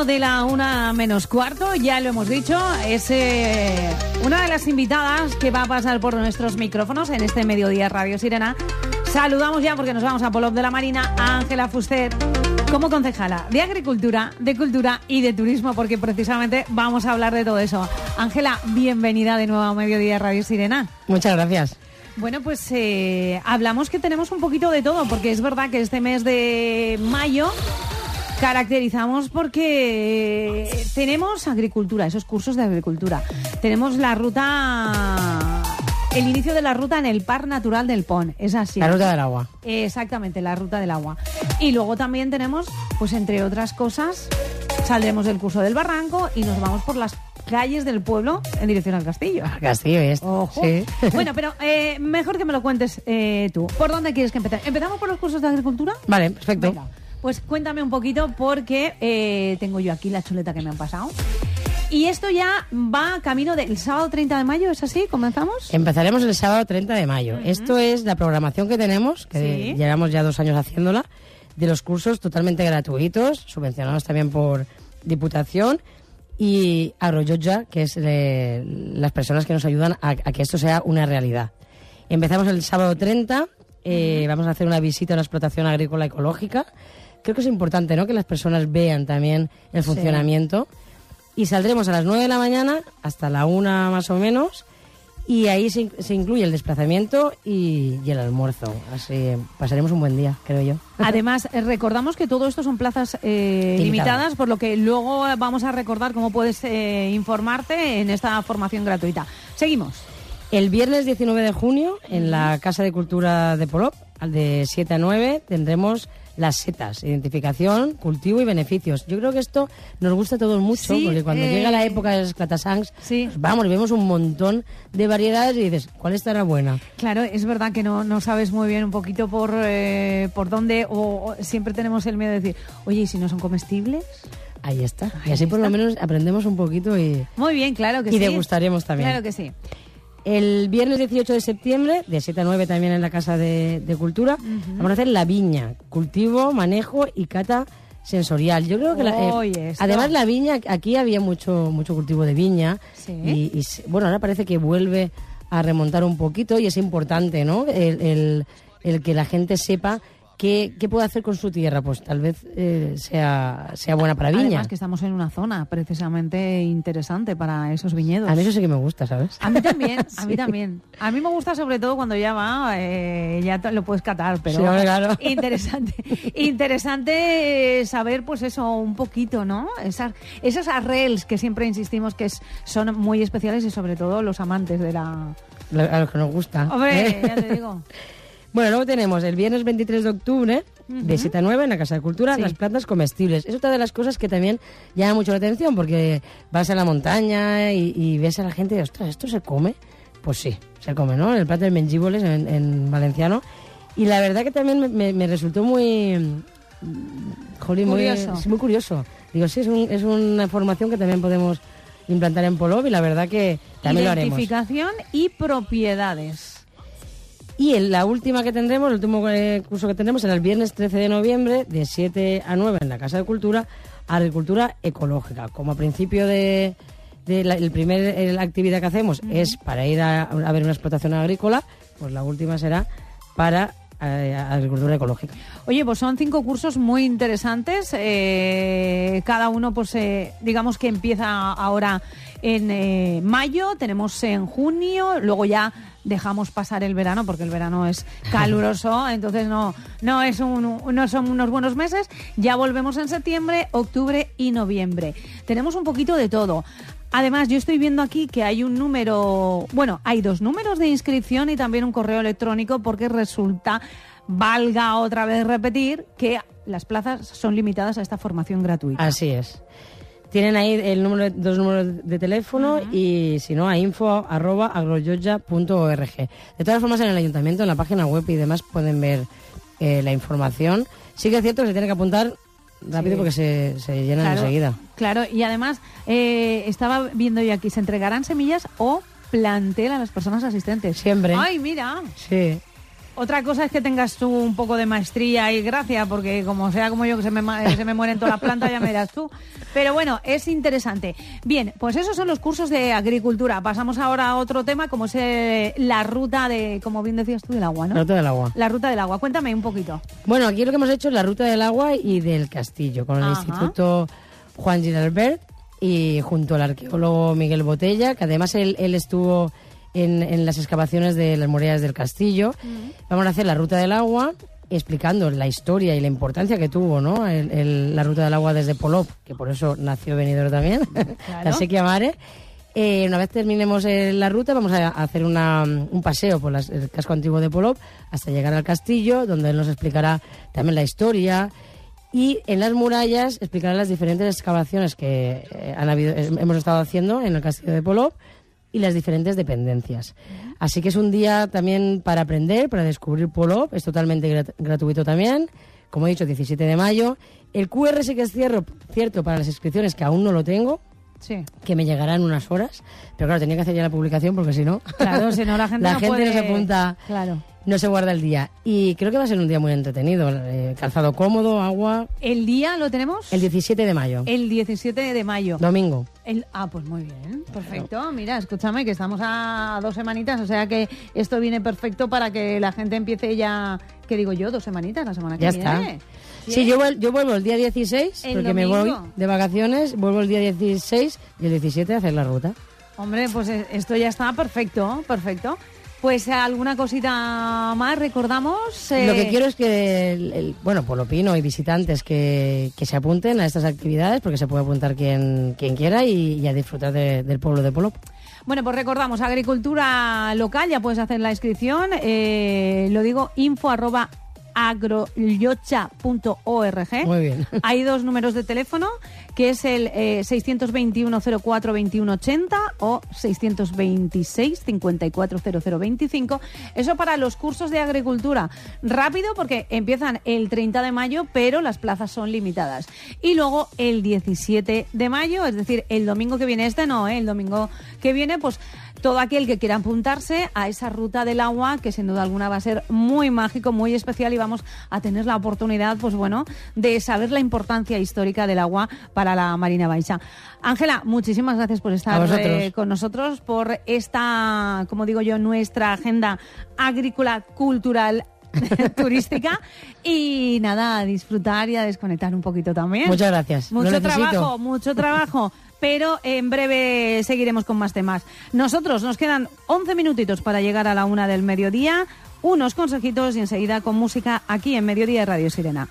de la 1:15, ya lo hemos dicho, es una de las invitadas que va a pasar por nuestros micrófonos en este Mediodía Radio Sirena. Saludamos ya, porque nos vamos a Polop de la Marina, a Ángela Fuster, como concejala de Agricultura, de Cultura y de Turismo, porque precisamente vamos a hablar de todo eso. Ángela, bienvenida de nuevo a Mediodía Radio Sirena. Muchas gracias. Bueno, pues hablamos que tenemos un poquito de todo, porque es verdad que este mes de mayo caracterizamos porque tenemos agricultura, esos cursos de agricultura. Tenemos la ruta, el inicio de la ruta en el Parc Natural del Pont, es así. La ruta del agua. Exactamente, la ruta del agua. Y luego también tenemos, pues entre otras cosas, saldremos del curso del Barranco y nos vamos por las calles del pueblo en dirección al castillo. Al castillo, Ojo. Sí. Bueno, pero mejor que me lo cuentes tú. ¿Por dónde quieres que empecemos? ¿Empezamos por los cursos de agricultura? Vale, perfecto. Venga, pues cuéntame un poquito, porque tengo yo aquí la chuleta que me han pasado. Y esto ya va camino del sábado 30 de mayo, ¿es así? ¿Comenzamos? Empezaremos el sábado 30 de mayo. Esto es la programación que tenemos, que llevamos ya 2 años haciéndola, de los cursos totalmente gratuitos, subvencionados también por Diputación, y Agroyoja, que es las personas que nos ayudan a que esto sea una realidad. Empezamos el sábado 30, vamos a hacer una visita a una explotación agrícola ecológica. Creo que es importante, ¿no?, que las personas vean también el funcionamiento. Y saldremos a las 9 de la mañana hasta la 1 más o menos, y ahí se incluye el desplazamiento y el almuerzo. Así pasaremos un buen día, creo yo. Además, recordamos que todo esto son plazas limitadas, por lo que luego vamos a recordar cómo puedes informarte en esta formación gratuita. Seguimos. El viernes 19 de junio, en la Casa de Cultura de Polop, de 7 a 9, tendremos las setas, identificación, cultivo y beneficios. Yo creo que esto nos gusta a todos mucho, porque cuando llega la época de las clatasangs, pues vamos, vemos un montón de variedades y dices, ¿cuál estará buena? Claro, es verdad que no sabes muy bien un poquito por dónde, o siempre tenemos el miedo de decir, oye, ¿y si no son comestibles? Ahí está. Y así por lo menos aprendemos un poquito y... Muy bien, claro que sí. Y degustaremos también. Claro que sí. El viernes 18 de septiembre, de 7 a 9 también en la Casa de Cultura, vamos a hacer la viña, cultivo, manejo y cata sensorial. Yo creo que además la viña, aquí había mucho cultivo de viña, y bueno, ahora parece que vuelve a remontar un poquito, y es importante, ¿no?, el que la gente sepa ¿qué puede hacer con su tierra? Pues tal vez sea buena para viña. Además que estamos en una zona precisamente interesante para esos viñedos. A mí eso sí que me gusta, ¿sabes? A mí también, a mí también. A mí me gusta sobre todo cuando ya va, ya lo puedes catar, pero sí, claro. Interesante saber, pues eso, un poquito, ¿no? Esas arrels que siempre insistimos que son muy especiales, y sobre todo los amantes de a los que nos gusta. Hombre, ya te digo. Bueno, luego tenemos el viernes 23 de octubre, de 7 a 9, en la Casa de Cultura, las plantas comestibles. Es otra de las cosas que también llama mucho la atención, porque vas a la montaña y ves a la gente y, ostras, ¿esto se come? Pues sí, se come, ¿no? El plato de mengíboles en valenciano. Y la verdad que también me resultó muy curioso. Digo, sí, es una formación que también podemos implantar en Polop, y la verdad que también lo haremos. Identificación y propiedades. Y la última que tendremos, el último curso que tendremos, será el viernes 13 de noviembre, de 7 a 9 en la Casa de Cultura, Agricultura Ecológica. Como a principio la primera actividad que hacemos es para ir a ver una explotación agrícola, pues la última será para Agricultura Ecológica. Oye, pues son 5 cursos muy interesantes, cada uno pues digamos que empieza ahora en mayo, tenemos en junio, luego ya dejamos pasar el verano, porque el verano es caluroso, entonces no son unos buenos meses. Ya volvemos en septiembre, octubre y noviembre. Tenemos un poquito de todo. Además, yo estoy viendo aquí que hay un número, hay 2 números de inscripción y también un correo electrónico, porque resulta, valga otra vez repetir, que las plazas son limitadas a esta formación gratuita. Así es. Tienen ahí 2 números de teléfono, y si no, a info@agroyoja.org. De todas formas, en el ayuntamiento, en la página web y demás, pueden ver la información. Sí que es cierto que se tiene que apuntar rápido, porque se llenan enseguida. Claro, y además estaba viendo yo aquí, se entregarán semillas o plantel a las personas asistentes. Siempre. ¡Ay, mira! Sí. Otra cosa es que tengas tú un poco de maestría y gracia, porque como sea como yo, que se me mueren todas las plantas, ya me dirás tú. Pero bueno, es interesante. Bien, pues esos son los cursos de agricultura. Pasamos ahora a otro tema, como es la ruta de, como bien decías tú, del agua, ¿no? La ruta del agua. La ruta del agua. Cuéntame un poquito. Bueno, aquí lo que hemos hecho es la ruta del agua y del castillo, con el Instituto Juan Giralbert y junto al arqueólogo Miguel Botella, que además él estuvo en las excavaciones de las murallas del castillo. Vamos a hacer la ruta del agua explicando la historia y la importancia que tuvo, ¿no? La ruta del agua desde Polop, que por eso nació Benidorm también, claro. La Sequia Mare. Una vez terminemos la ruta, vamos a hacer un paseo por el casco antiguo de Polop hasta llegar al castillo, donde él nos explicará también la historia. Y en las murallas explicará las diferentes excavaciones que hemos estado haciendo en el castillo de Polop y las diferentes dependencias. Así que es un día también para aprender, para descubrir Polop. Es totalmente gratuito también. Como he dicho, 17 de mayo. El QR sí que es cierto para las inscripciones, que aún no lo tengo. Sí. Que me llegará en unas horas. Pero claro, tenía que hacer ya la publicación porque si no... Claro, si no la gente no se apunta... Claro. No se guarda el día. Y creo que va a ser un día muy entretenido. Calzado cómodo, agua... ¿El día lo tenemos? El 17 de mayo. El 17 de mayo. Domingo. Pues muy bien, perfecto. Mira, escúchame, que estamos a 2 semanitas, o sea que esto viene perfecto para que la gente empiece ya... ¿Qué digo yo? 2 semanitas, la semana que ya viene. Ya está. Sí, yo vuelvo el día 16, porque domingo. Me voy de vacaciones, vuelvo el día 16 y el 17 a hacer la ruta. Hombre, pues esto ya está perfecto, perfecto. Pues alguna cosita más, recordamos. Lo que quiero es que, polopino y visitantes que se apunten a estas actividades, porque se puede apuntar quien quiera y a disfrutar del pueblo de Polop. Bueno, pues recordamos, agricultura local, ya puedes hacer la inscripción. Lo digo, info@agrollocha.org. Muy bien. Hay 2 números de teléfono, que es el 621 04 21 80 o 626 54 00 25. Eso para los cursos de agricultura. Rápido, porque empiezan el 30 de mayo, pero las plazas son limitadas. Y luego el 17 de mayo, es decir, el domingo que viene, el domingo que viene, pues todo aquel que quiera apuntarse a esa ruta del agua, que sin duda alguna va a ser muy mágico, muy especial, y vamos a tener la oportunidad, de saber la importancia histórica del agua para la Marina Baixa. Ángela, muchísimas gracias por estar con nosotros, por esta, como digo yo, nuestra agenda agrícola, cultural, turística, y nada, a disfrutar y a desconectar un poquito también. Muchas gracias. Mucho trabajo. Pero en breve seguiremos con más temas. Nosotros nos quedan 11 minutitos para llegar a la 1 del mediodía, unos consejitos y enseguida con música aquí en Mediodía de Radio Sirena.